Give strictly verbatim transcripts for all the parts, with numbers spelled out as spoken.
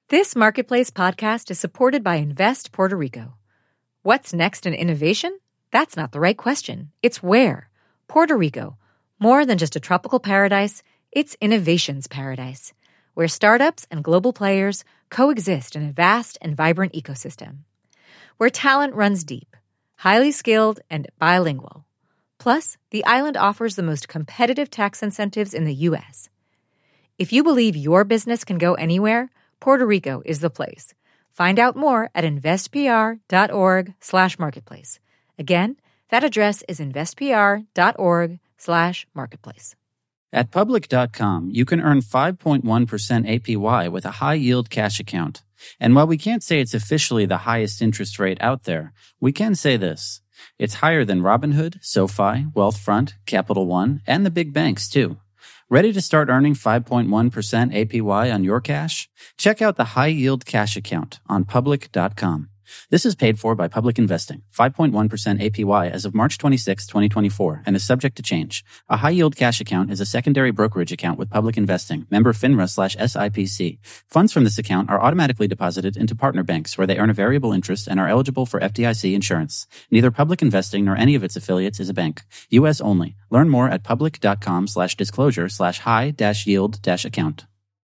This Marketplace podcast is supported by Invest Puerto Rico. What's next in innovation? That's not the right question. It's where. Puerto Rico. More than just a tropical paradise, it's innovation's paradise, where startups and global players coexist in a vast and vibrant ecosystem. Where talent runs deep, highly skilled, and bilingual. Plus, the island offers the most competitive tax incentives in the U S. If you believe your business can go anywhere, Puerto Rico is the place. Find out more at investpr.org slash marketplace. Again, that address is investpr.org slash marketplace. At Public dot com, you can earn five point one percent A P Y with a high-yield cash account. And while we can't say it's officially the highest interest rate out there, we can say this. It's higher than Robinhood, SoFi, Wealthfront, Capital One, and the big banks, too. Ready to start earning five point one percent A P Y on your cash? Check out the High Yield Cash Account on Public dot com. This is paid for by Public Investing, five point one percent A P Y as of March twenty-sixth, twenty twenty-four, and is subject to change. A high-yield cash account is a secondary brokerage account with Public Investing, member FINRA slash S I P C. Funds from this account are automatically deposited into partner banks where they earn a variable interest and are eligible for F D I C insurance. Neither Public Investing nor any of its affiliates is a bank. U S only. Learn more at public dot com slash disclosure slash high dash yield dash account.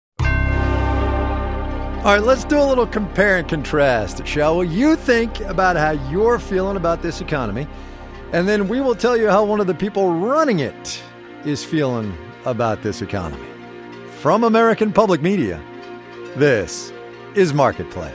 All right, let's do a little compare and contrast, shall we? You think about how you're feeling about this economy, and then we will tell you how one of the people running it is feeling about this economy. From American Public Media, this is Marketplace.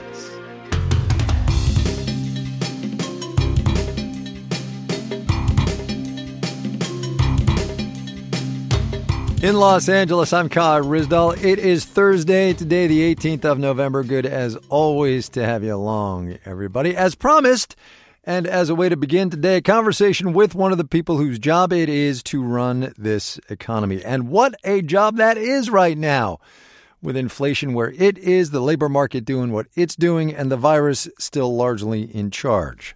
In Los Angeles, I'm Kai Ryssdal. It is Thursday, today the eighteenth of November. Good as always to have you along, everybody. As promised, and as a way to begin today, a conversation with one of the people whose job it is to run this economy. And what a job that is right now, with inflation where it is, the labor market doing what it's doing, and the virus still largely in charge.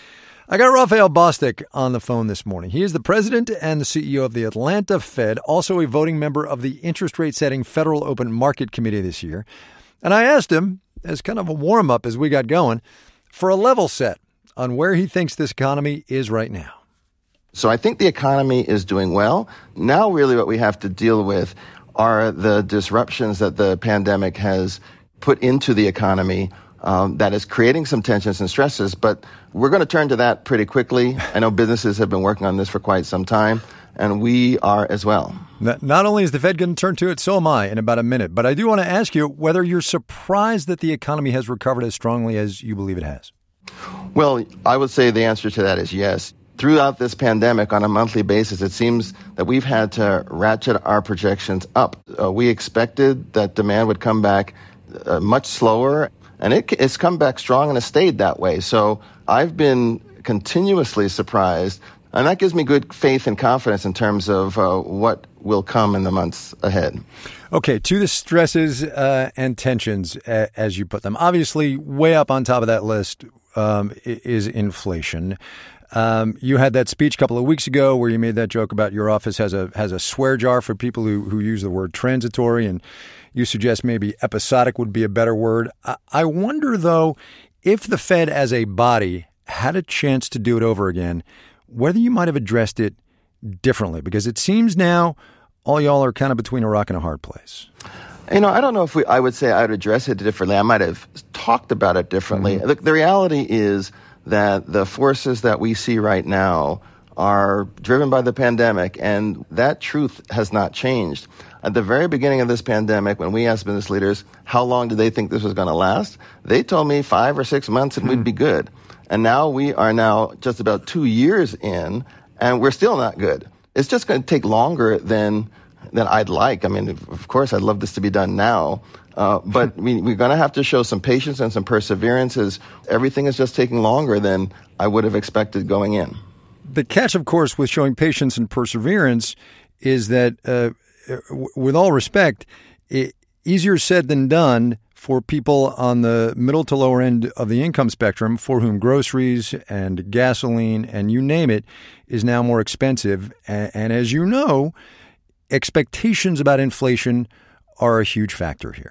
I got Raphael Bostic on the phone this morning. He is the president and the C E O of the Atlanta Fed, also a voting member of the interest rate setting Federal Open Market Committee this year. And I asked him, as kind of a warm-up as we got going, for a level set on where he thinks this economy is right now. So I think the economy is doing well. Now really what we have to deal with are the disruptions that the pandemic has put into the economy. Um, that is creating some tensions and stresses, but we're going to turn to that pretty quickly. I know businesses have been working on this for quite some time, and we are as well. Not only is the Fed going to turn to it, so am I in about a minute. But I do want to ask you whether you're surprised that the economy has recovered as strongly as you believe it has. Well, I would say the answer to that is yes. Throughout this pandemic, on a monthly basis, it seems that we've had to ratchet our projections up. Uh, we expected that demand would come back uh, much slower. And it, it's come back strong and has stayed that way. So I've been continuously surprised, and that gives me good faith and confidence in terms of uh, what will come in the months ahead. Okay, to the stresses uh, and tensions, uh, as you put them. Obviously, way up on top of that list um, is inflation. Um, you had that speech a couple of weeks ago where you made that joke about your office has a has a swear jar for people who, who use the word transitory, and you suggest maybe episodic would be a better word. I, I wonder, though, if the Fed as a body had a chance to do it over again, whether you might have addressed it differently, because it seems now all y'all are kind of between a rock and a hard place. You know, I don't know if we, I would say I would address it differently. I might have talked about it differently. Mm-hmm. The, the reality is that the forces that we see right now are driven by the pandemic, and that truth has not changed. At the very beginning of this pandemic, when we asked business leaders how long did they think this was going to last, they told me five or six months and mm. we'd be good. And now we are now just about two years in, and we're still not good. It's just going to take longer than than I'd like. I mean, of course, I'd love this to be done now. Uh, but we, we're going to have to show some patience and some perseverance, as everything is just taking longer than I would have expected going in. The catch, of course, with showing patience and perseverance is that, uh, w- with all respect, it, easier said than done for people on the middle to lower end of the income spectrum, for whom groceries and gasoline and you name it is now more expensive. And, and as you know, expectations about inflation are a huge factor here.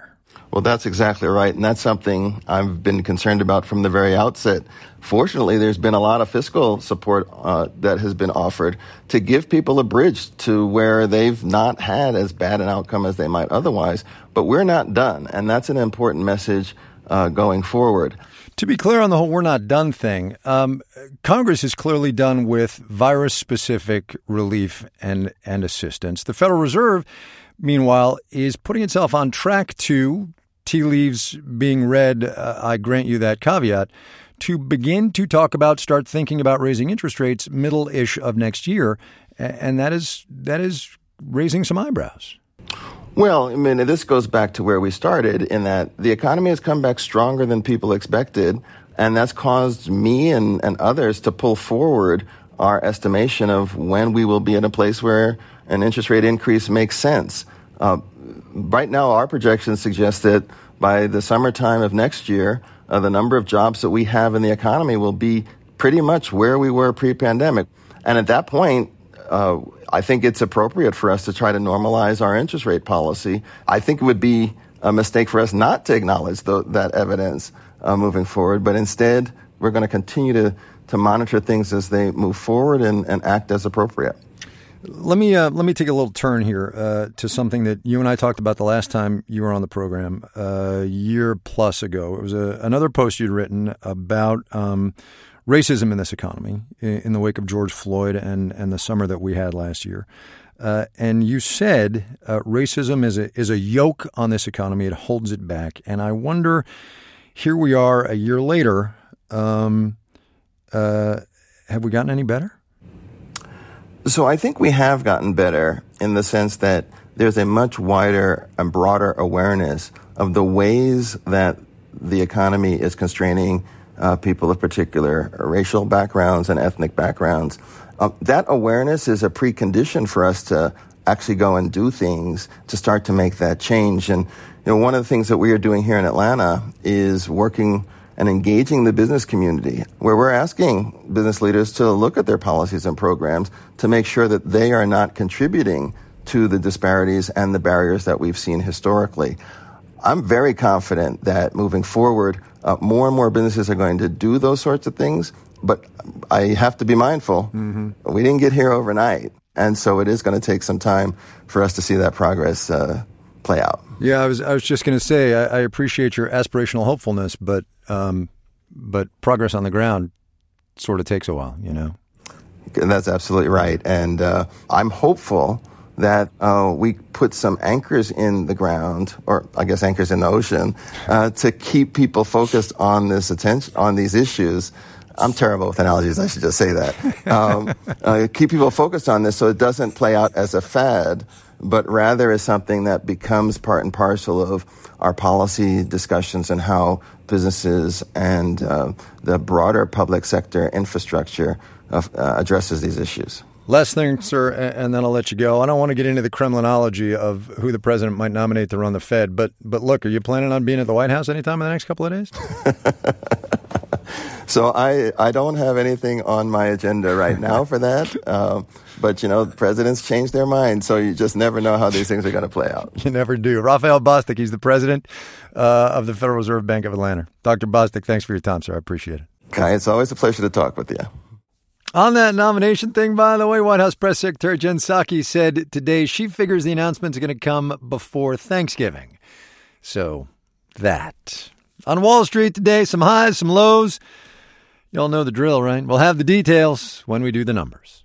Well, that's exactly right. And that's something I've been concerned about from the very outset. Fortunately, there's been a lot of fiscal support uh, that has been offered to give people a bridge to where they've not had as bad an outcome as they might otherwise. But we're not done. And that's an important message uh, going forward. To be clear on the whole we're not done thing, um, Congress is clearly done with virus-specific relief and, and assistance. The Federal Reserve, meanwhile, is putting itself on track to, tea leaves being read, uh, I grant you that caveat, to begin to talk about, start thinking about raising interest rates middle-ish of next year. And that is that is raising some eyebrows. Well, I mean, this goes back to where we started in that the economy has come back stronger than people expected, and that's caused me and, and others to pull forward our estimation of when we will be in a place where an interest rate increase makes sense. Uh, right now, our projections suggest that by the summertime of next year, uh, the number of jobs that we have in the economy will be pretty much where we were pre-pandemic. And at that point, uh, I think it's appropriate for us to try to normalize our interest rate policy. I think it would be a mistake for us not to acknowledge the, that evidence uh, moving forward, but instead we're going to continue to, to monitor things as they move forward and, and act as appropriate. Let me uh, let me take a little turn here uh, to something that you and I talked about the last time you were on the program uh, a year plus ago. It was a, another post you'd written about um, racism in this economy in, in the wake of George Floyd and, and the summer that we had last year. Uh, and you said uh, racism is a, is a yoke on this economy. It holds it back. And I wonder, here we are a year later, um, uh, have we gotten any better? So I think we have gotten better in the sense that there's a much wider and broader awareness of the ways that the economy is constraining uh, people of particular racial backgrounds and ethnic backgrounds. Uh, that awareness is a precondition for us to actually go and do things to start to make that change. And, you know, one of the things that we are doing here in Atlanta is working and engaging the business community, where we're asking business leaders to look at their policies and programs to make sure that they are not contributing to the disparities and the barriers that we've seen historically. I'm very confident that moving forward, uh, more and more businesses are going to do those sorts of things, but I have to be mindful. Mm-hmm. We didn't get here overnight, and so it is going to take some time for us to see that progress uh, play out. Yeah, I was I was just going to say, I, I appreciate your aspirational hopefulness, but um, but progress on the ground sort of takes a while, you know? And that's absolutely right. And uh, I'm hopeful that uh, we put some anchors in the ground, or I guess anchors in the ocean, uh, to keep people focused on this attention, on these issues. I'm terrible with analogies. I should just say that. Um, uh, keep people focused on this so it doesn't play out as a fad, but rather as something that becomes part and parcel of our policy discussions and how businesses and uh, the broader public sector infrastructure of, uh, addresses these issues. Last thing, sir, and then I'll let you go. I don't want to get into the Kremlinology of who the president might nominate to run the Fed, but but look, are you planning on being at the White House anytime in the next couple of days? So I, I don't have anything on my agenda right now for that. Um, but, you know, presidents change their minds, so you just never know how these things are going to play out. You never do. Raphael Bostic, he's the president uh, of the Federal Reserve Bank of Atlanta. Doctor Bostic, thanks for your time, sir. I appreciate it. Okay, it's always a pleasure to talk with you. On that nomination thing, by the way, White House Press Secretary Jen Psaki said today she figures the announcement is going to come before Thanksgiving. So that. On Wall Street today, some highs, some lows. You all know the drill, right? We'll have the details when we do the numbers.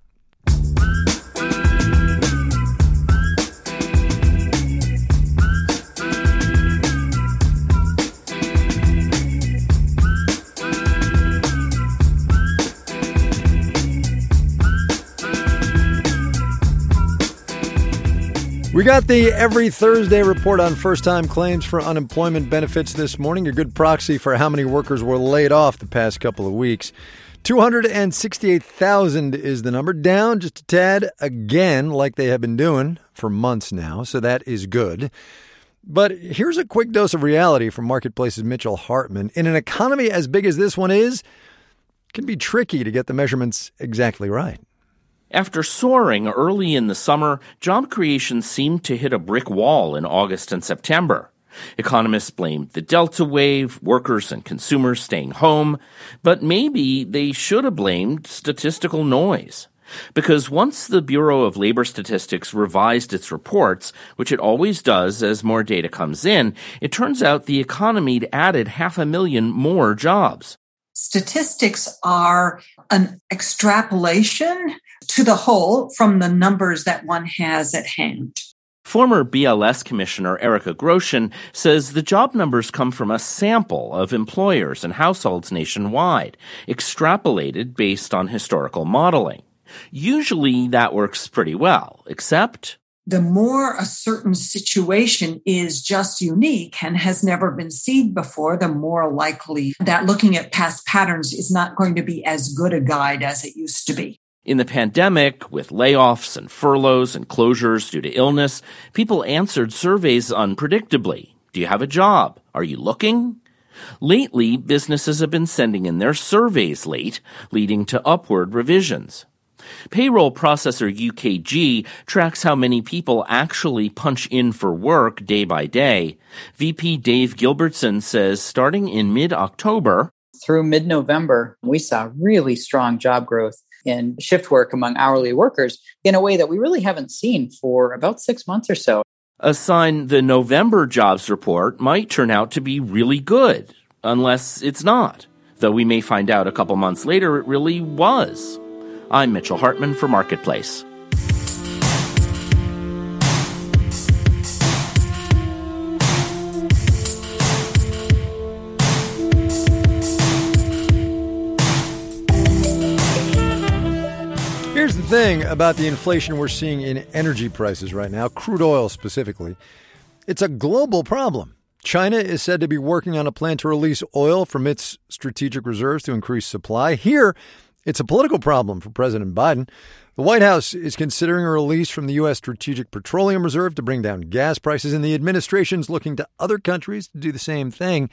We got the every Thursday report on first-time claims for unemployment benefits this morning, a good proxy for how many workers were laid off the past couple of weeks. two hundred sixty-eight thousand is the number, down just a tad again, like they have been doing for months now, so that is good. But here's a quick dose of reality from Marketplace's Mitchell Hartman. In an economy as big as this one is, it can be tricky to get the measurements exactly right. After soaring early in the summer, job creation seemed to hit a brick wall in August and September. Economists blamed the Delta wave, workers and consumers staying home, but maybe they should have blamed statistical noise. Because once the Bureau of Labor Statistics revised its reports, which it always does as more data comes in, it turns out the economy added half a million more jobs. Statistics are an extrapolation to the whole from the numbers that one has at hand. Former B L S Commissioner Erica Grosjean says the job numbers come from a sample of employers and households nationwide, extrapolated based on historical modeling. Usually that works pretty well, except the more a certain situation is just unique and has never been seen before, the more likely that looking at past patterns is not going to be as good a guide as it used to be. In the pandemic, with layoffs and furloughs and closures due to illness, people answered surveys unpredictably. Do you have a job? Are you looking? Lately, businesses have been sending in their surveys late, leading to upward revisions. Payroll processor U K G tracks how many people actually punch in for work day by day. V P Dave Gilbertson says starting in mid-October, through mid-November, we saw really strong job growth in shift work among hourly workers in a way that we really haven't seen for about six months or so. A sign the November jobs report might turn out to be really good, unless it's not, though we may find out a couple months later it really was. I'm Mitchell Hartman for Marketplace. Here's the thing about the inflation we're seeing in energy prices right now, crude oil specifically. It's a global problem. China is said to be working on a plan to release oil from its strategic reserves to increase supply. Here, it's a political problem for President Biden. The White House is considering a release from the U S. Strategic Petroleum Reserve to bring down gas prices, and the administration's looking to other countries to do the same thing.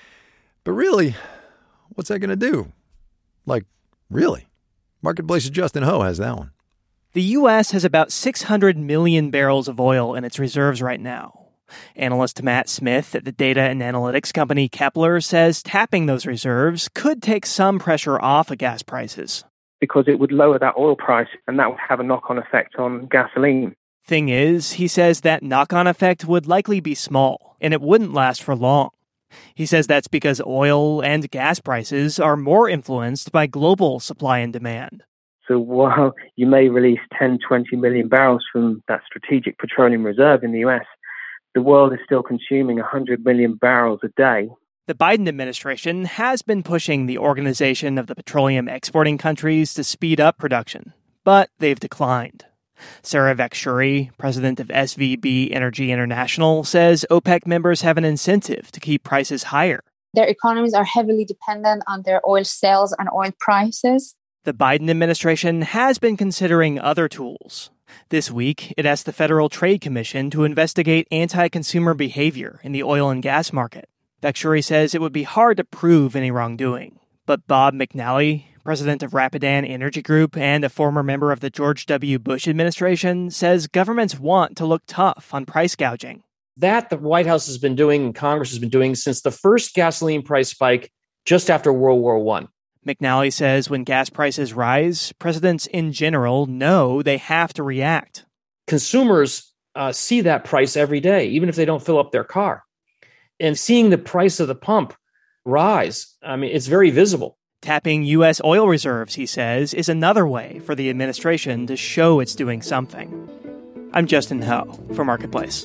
But really, what's that going to do? Like, really? Marketplace's Justin Ho has that one. The U S has about six hundred million barrels of oil in its reserves right now. Analyst Matt Smith at the data and analytics company Kepler says tapping those reserves could take some pressure off of gas prices. Because it would lower that oil price, and that would have a knock-on effect on gasoline. Thing is, he says that knock-on effect would likely be small, and it wouldn't last for long. He says that's because oil and gas prices are more influenced by global supply and demand. So while you may release ten, twenty million barrels from that strategic petroleum reserve in the U S, the world is still consuming one hundred million barrels a day. The Biden administration has been pushing the Organization of the Petroleum Exporting Countries to speed up production, but they've declined. Sarah Vakshuri, president of S V B Energy International, says OPEC members have an incentive to keep prices higher. Their economies are heavily dependent on their oil sales and oil prices. The Biden administration has been considering other tools. This week, it asked the Federal Trade Commission to investigate anti-consumer behavior in the oil and gas market. Vakshuri says it would be hard to prove any wrongdoing. But Bob McNally, president of Rapidan Energy Group and a former member of the George W. Bush administration, says governments want to look tough on price gouging. That the White House has been doing and Congress has been doing since the first gasoline price spike just after World War One. McNally says when gas prices rise, presidents in general know they have to react. Consumers uh, see that price every day, even if they don't fill up their car. And seeing the price of the pump rise, I mean, it's very visible. Tapping U S oil reserves, he says, is another way for the administration to show it's doing something. I'm Justin Ho for Marketplace.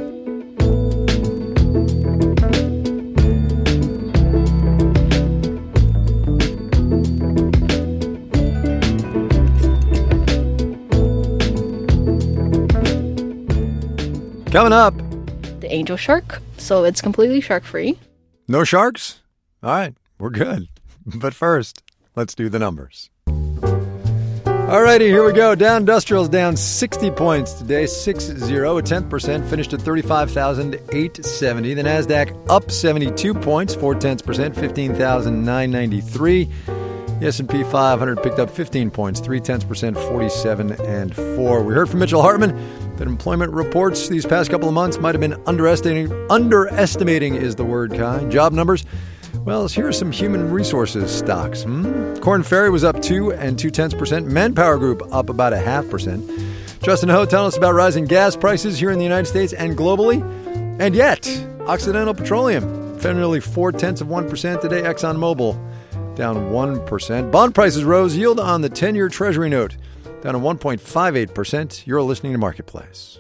Coming up, the Angel Shark, so it's completely shark-free. No sharks? All right, we're good. But first, let's do the numbers. All righty, here we go. Dow Industrial's down sixty points today, six zero, a tenth percent, finished at thirty-five thousand eight hundred seventy. The NASDAQ up seventy-two points, four tenths percent, fifteen thousand nine hundred ninety-three. The S and P five hundred picked up fifteen points, three-tenths percent, forty-seven and four. We heard from Mitchell Hartman that employment reports these past couple of months might have been underestimating, underestimating is the word, Kai. Job numbers. Well, here are some human resources stocks. Hmm? Korn Ferry was up two and two-tenths percent. Manpower Group up about a half percent. Justin Ho telling us about rising gas prices here in the United States and globally. And yet, Occidental Petroleum fell nearly four-tenths of one percent today. ExxonMobil down one percent. Bond prices rose. Yield on the ten-year Treasury note down to one point five eight percent. You're listening to Marketplace.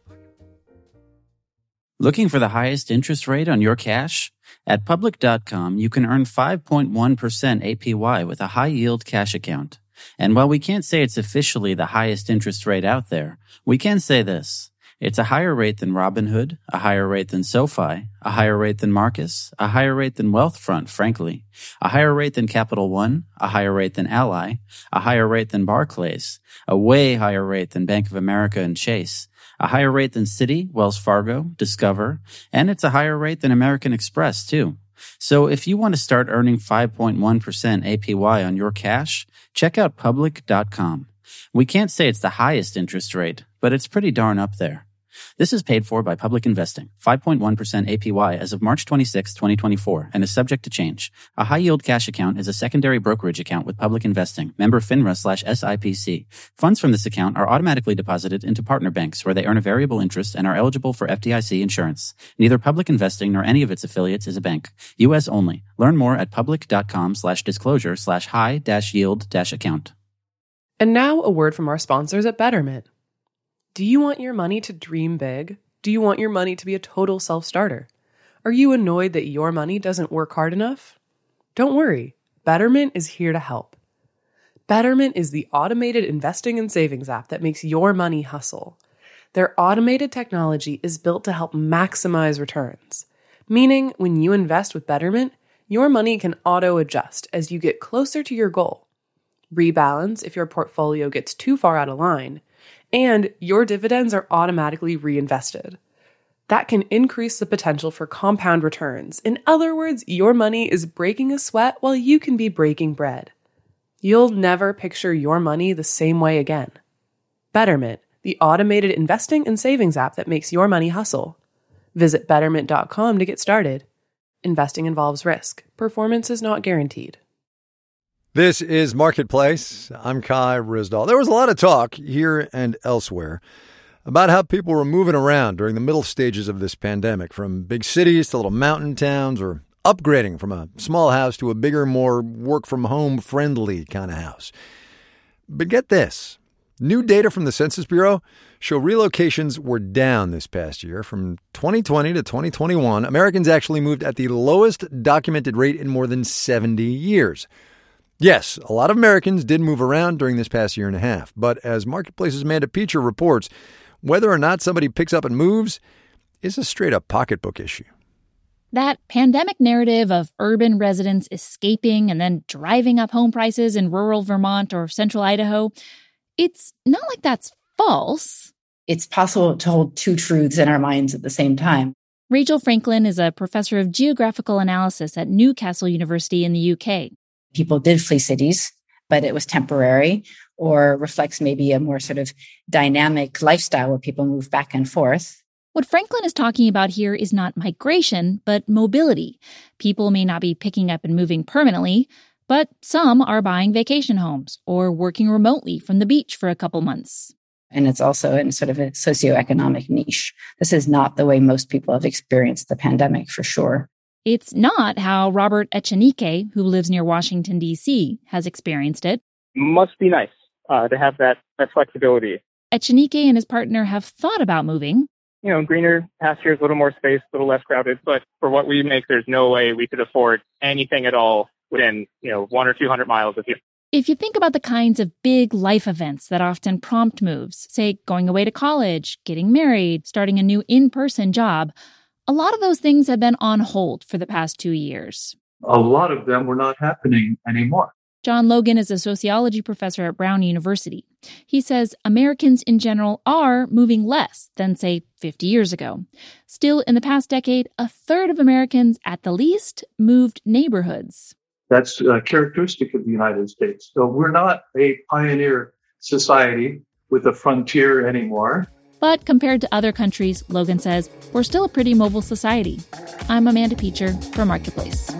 Looking for the highest interest rate on your cash? At Public dot com, you can earn five point one percent A P Y with a high-yield cash account. And while we can't say it's officially the highest interest rate out there, we can say this. It's a higher rate than Robinhood, a higher rate than SoFi, a higher rate than Marcus, a higher rate than Wealthfront, frankly, a higher rate than Capital One, a higher rate than Ally, a higher rate than Barclays, a way higher rate than Bank of America and Chase, a higher rate than Citi, Wells Fargo, Discover, and it's a higher rate than American Express, too. So if you want to start earning five point one percent A P Y on your cash, check out Public dot com. We can't say it's the highest interest rate, but it's pretty darn up there. This is paid for by Public Investing, five point one percent A P Y as of March twenty-sixth, twenty twenty-four, and is subject to change. A high-yield cash account is a secondary brokerage account with Public Investing, member FINRA slash S I P C. Funds from this account are automatically deposited into partner banks where they earn a variable interest and are eligible for F D I C insurance. Neither Public Investing nor any of its affiliates is a bank. U S only. Learn more at public.com slash disclosure slash high dash yield dash account. And now a word from our sponsors at Betterment. Do you want your money to dream big? Do you want your money to be a total self-starter? Are you annoyed that your money doesn't work hard enough? Don't worry, Betterment is here to help. Betterment is the automated investing and savings app that makes your money hustle. Their automated technology is built to help maximize returns, meaning when you invest with Betterment, your money can auto-adjust as you get closer to your goal, rebalance if your portfolio gets too far out of line, and your dividends are automatically reinvested. That can increase the potential for compound returns. In other words, your money is breaking a sweat while you can be breaking bread. You'll never picture your money the same way again. Betterment, the automated investing and savings app that makes your money hustle. Visit betterment dot com to get started. Investing involves risk. Performance is not guaranteed. This is Marketplace. I'm Kai Ryssdal. There was a lot of talk here and elsewhere about how people were moving around during the middle stages of this pandemic, from big cities to little mountain towns, or upgrading from a small house to a bigger, more work-from-home friendly kind of house. But get this. New data from the Census Bureau show relocations were down this past year. From twenty twenty to twenty twenty-one, Americans actually moved at the lowest documented rate in more than seventy years. Yes, a lot of Americans did move around during this past year and a half, but as Marketplace's Amanda Peacher reports, whether or not somebody picks up and moves is a straight-up pocketbook issue. That pandemic narrative of urban residents escaping and then driving up home prices in rural Vermont or central Idaho, it's not like that's false. It's possible to hold two truths in our minds at the same time. Rachel Franklin is a professor of geographical analysis at Newcastle University in the U K. People did flee cities, but it was temporary, or reflects maybe a more sort of dynamic lifestyle where people move back and forth. What Franklin is talking about here is not migration, but mobility. People may not be picking up and moving permanently, but some are buying vacation homes or working remotely from the beach for a couple months. And it's also in sort of a socioeconomic niche. This is not the way most people have experienced the pandemic, for sure. It's not how Robert Echenique, who lives near Washington, D C, has experienced it. Must be nice uh, to have that, that flexibility. Echenique and his partner have thought about moving. You know, greener pastures, a little more space, a little less crowded. But for what we make, there's no way we could afford anything at all within, you know, one or two hundred miles of here. If you think about the kinds of big life events that often prompt moves, say going away to college, getting married, starting a new in-person job, a lot of those things have been on hold for the past two years. A lot of them were not happening anymore. John Logan is a sociology professor at Brown University. He says Americans in general are moving less than, say, fifty years ago. Still, in the past decade, a third of Americans, at the least, moved neighborhoods. That's uh, characteristic of the United States. So we're not a pioneer society with a frontier anymore. But compared to other countries, Logan says, we're still a pretty mobile society. I'm Amanda Peacher for Marketplace.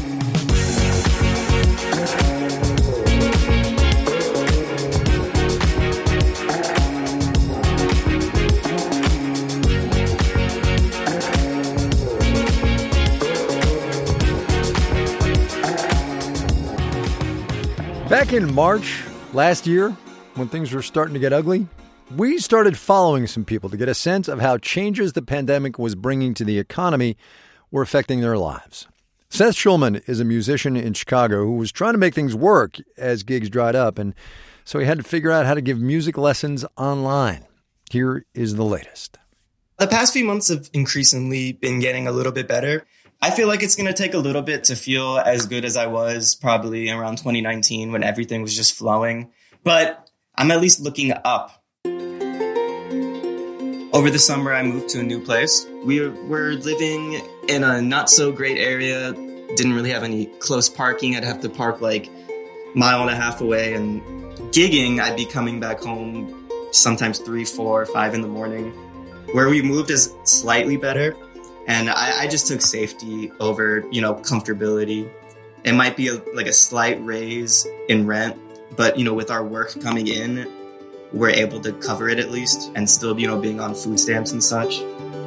Back in March last year, when things were starting to get ugly, we started following some people to get a sense of how changes the pandemic was bringing to the economy were affecting their lives. Seth Schulman is a musician in Chicago who was trying to make things work as gigs dried up, and so he had to figure out how to give music lessons online. Here is the latest. The past few months have increasingly been getting a little bit better. I feel like it's going to take a little bit to feel as good as I was probably around twenty nineteen when everything was just flowing. But I'm at least looking up. Over the summer, I moved to a new place. We were living in a not so great area. Didn't really have any close parking. I'd have to park like a mile and a half away. And gigging, I'd be coming back home sometimes three, four, five in the morning. Where we moved is slightly better. And I, I just took safety over, you know, comfortability. It might be a, like a slight raise in rent, but, you know, with our work coming in, we're able to cover it at least and still, you know, being on food stamps and such.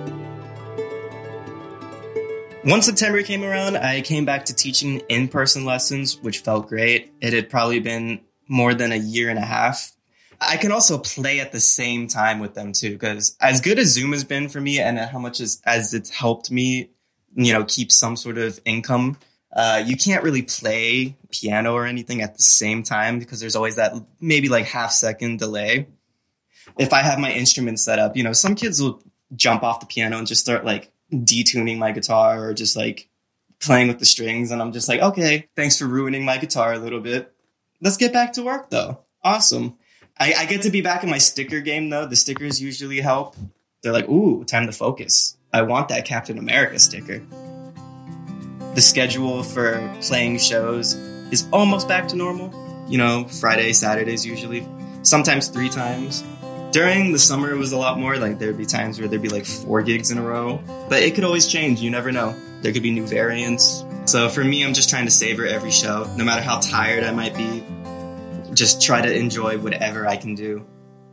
Once September came around, I came back to teaching in-person lessons, which felt great. It had probably been more than a year and a half. I can also play at the same time with them too, because as good as Zoom has been for me and how much as, as it's helped me, you know, keep some sort of income, uh, you can't really play piano or anything at the same time because there's always that maybe like half second delay. If I have my instrument set up, you know, some kids will jump off the piano and just start like detuning my guitar or just like playing with the strings. And I'm just like, okay, thanks for ruining my guitar a little bit. Let's get back to work though. Awesome. I, I get to be back in my sticker game, though. The stickers usually help. They're like, ooh, time to focus. I want that Captain America sticker. The schedule for playing shows is almost back to normal. You know, Friday, Saturdays usually. Sometimes three times. During the summer, it was a lot more. Like, there'd be times where there'd be like four gigs in a row. But it could always change. You never know. There could be new variants. So for me, I'm just trying to savor every show. No matter how tired I might be. Just try to enjoy whatever I can do.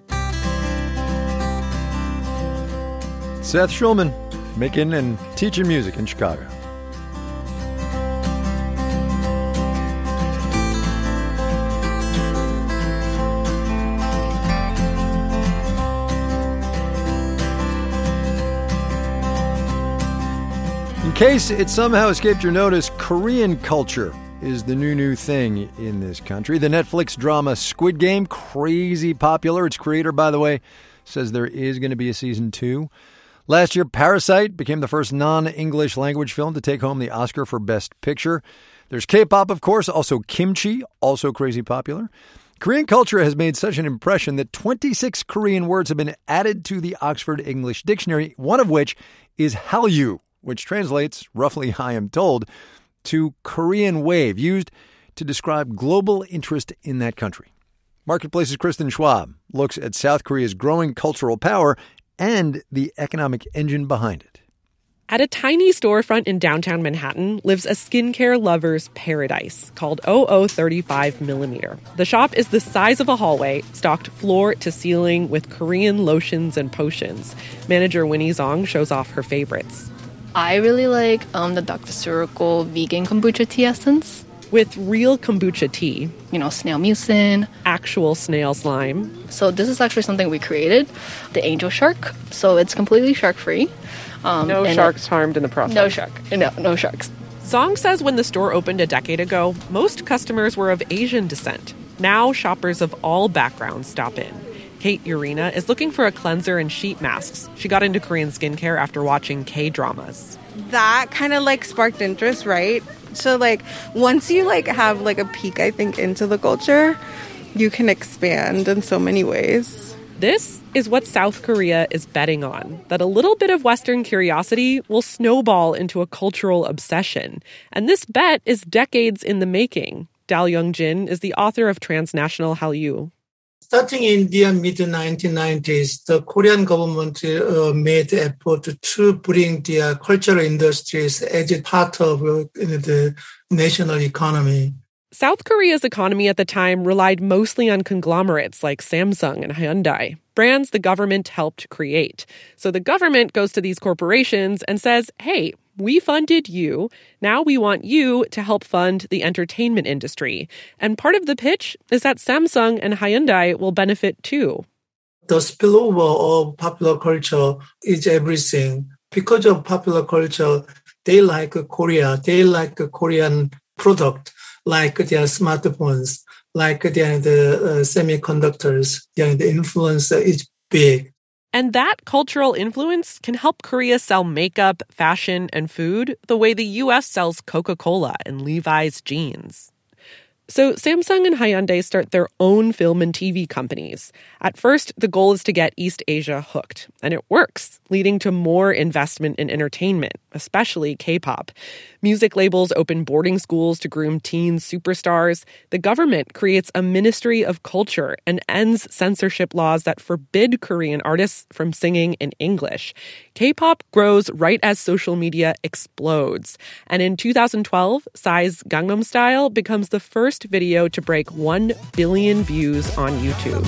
Seth Schulman, making and teaching music in Chicago. In case it somehow escaped your notice, Korean culture is the new, new thing in this country. The Netflix drama Squid Game, crazy popular. Its creator, by the way, says there is going to be a season two. Last year, Parasite became the first non-English language film to take home the Oscar for Best Picture. There's K-pop, of course, also kimchi, also crazy popular. Korean culture has made such an impression that twenty-six Korean words have been added to the Oxford English Dictionary, one of which is Hallyu, which translates, roughly I am told, to Korean wave, used to describe global interest in that country. Marketplace's Kristen Schwab looks at South Korea's growing cultural power and the economic engine behind it. At a tiny storefront in downtown Manhattan lives a skincare lover's paradise called O O thirty-five millimeter. The shop is the size of a hallway, stocked floor to ceiling with Korean lotions and potions. Manager Winnie Zong shows off her favorites. I really like um, the Doctor Circle vegan kombucha tea essence. With real kombucha tea. You know, snail mucin. Actual snail slime. So this is actually something we created, the Angel Shark. So it's completely shark-free. Um, no sharks it, harmed in the process. No shark. No, no sharks. Zong says when the store opened a decade ago, most customers were of Asian descent. Now shoppers of all backgrounds stop in. Kate Urena is looking for a cleanser and sheet masks. She got into Korean skincare after watching K-dramas. That kind of like sparked interest, right? So like once you like have like a peek, I think, into the culture, you can expand in so many ways. This is what South Korea is betting on, that a little bit of Western curiosity will snowball into a cultural obsession. And this bet is decades in the making. Dal Young-jin is the author of Transnational Hallyu. Starting in the mid nineteen nineties, the Korean government uh, made effort to bring the uh, cultural industries as a part of uh, the national economy. South Korea's economy at the time relied mostly on conglomerates like Samsung and Hyundai, brands the government helped create. So the government goes to these corporations and says, hey, we funded you. Now we want you to help fund the entertainment industry. And part of the pitch is that Samsung and Hyundai will benefit too. The spillover of popular culture is everything. Because of popular culture, they like Korea. They like Korean product, like their smartphones, like their the uh, semiconductors. Their, the influence is big. And that cultural influence can help Korea sell makeup, fashion, and food the way the U S sells Coca-Cola and Levi's jeans. So Samsung and Hyundai start their own film and T V companies. At first, the goal is to get East Asia hooked, and it works, leading to more investment in entertainment, especially K-pop. Music labels open boarding schools to groom teen superstars. The government creates a Ministry of Culture and ends censorship laws that forbid Korean artists from singing in English. K-pop grows right as social media explodes. And in two thousand twelve, Psy's Gangnam Style becomes the first video to break one billion views on YouTube.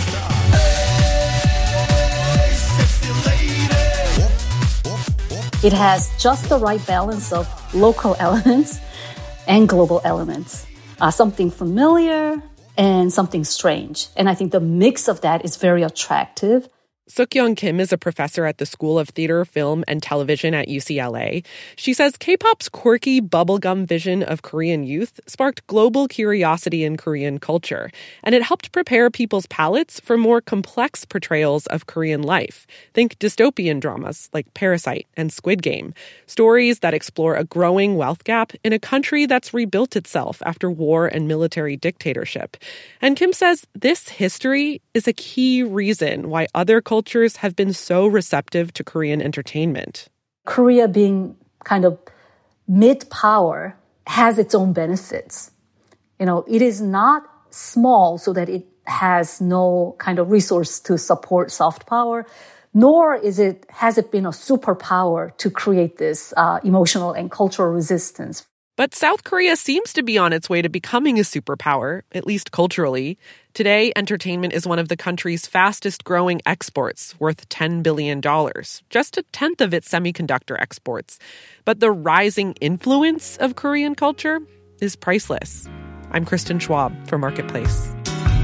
It has just the right balance of local elements and global elements, uh, something familiar and something strange. And I think the mix of that is very attractive. Suk-Young Kim is a professor at the School of Theater, Film, and Television at U C L A. She says K-pop's quirky bubblegum vision of Korean youth sparked global curiosity in Korean culture, and it helped prepare people's palates for more complex portrayals of Korean life. Think dystopian dramas like Parasite and Squid Game, stories that explore a growing wealth gap in a country that's rebuilt itself after war and military dictatorship. And Kim says this history is a key reason why other cultures cultures have been so receptive to Korean entertainment. Korea being kind of mid-power has its own benefits. You know, it is not small so that it has no kind of resource to support soft power, nor is it has it been a superpower to create this uh, emotional and cultural resistance. But South Korea seems to be on its way to becoming a superpower, at least culturally. Today, entertainment is one of the country's fastest growing exports, worth ten billion dollars, just a tenth of its semiconductor exports. But the rising influence of Korean culture is priceless. I'm Kristen Schwab for Marketplace.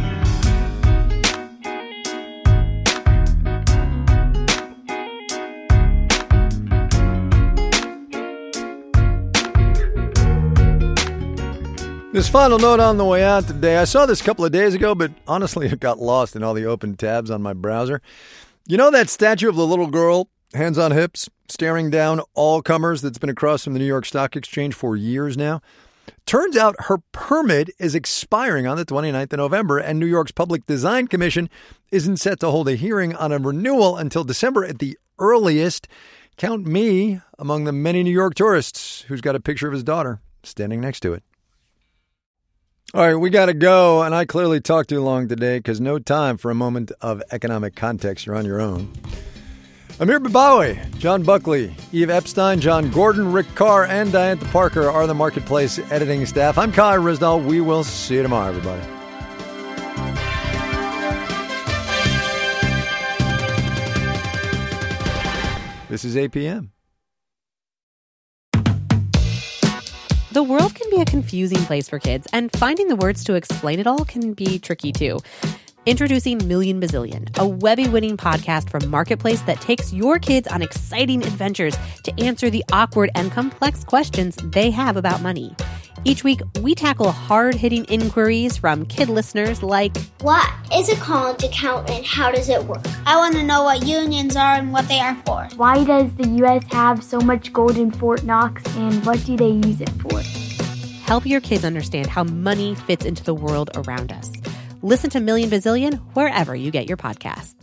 This final note on the way out today. I saw this a couple of days ago, but honestly, it got lost in all the open tabs on my browser. You know that statue of the little girl, hands on hips, staring down all comers that's been across from the New York Stock Exchange for years now? Turns out her permit is expiring on the twenty-ninth of November, and New York's Public Design Commission isn't set to hold a hearing on a renewal until December at the earliest. Count me among the many New York tourists who's got a picture of his daughter standing next to it. All right, we got to go, and I clearly talked too long today because no time for a moment of economic context. You're on your own. Amir Babawi, John Buckley, Eve Epstein, John Gordon, Rick Carr, and Diantha Parker are the Marketplace editing staff. I'm Kai Ryssdal. We will see you tomorrow, everybody. This is A P M. The world can be a confusing place for kids, and finding the words to explain it all can be tricky too. Introducing Million Bazillion, a Webby-winning podcast from Marketplace that takes your kids on exciting adventures to answer the awkward and complex questions they have about money. Each week, we tackle hard-hitting inquiries from kid listeners like, what is a college account and how does it work? I want to know what unions are and what they are for. Why does the U S have so much gold in Fort Knox and what do they use it for? Help your kids understand how money fits into the world around us. Listen to Million Bazillion wherever you get your podcasts.